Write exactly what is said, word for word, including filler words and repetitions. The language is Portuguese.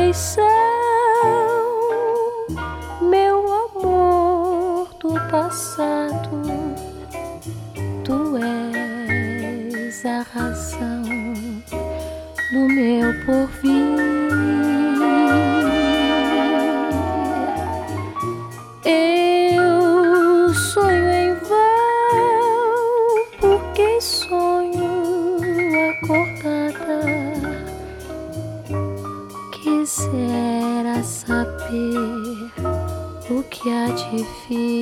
paixão, meu amor do passado, tu és a razão do meu porvir. Eu sonho em vão, porque sonho acordada. Quisera saber o que há de vir.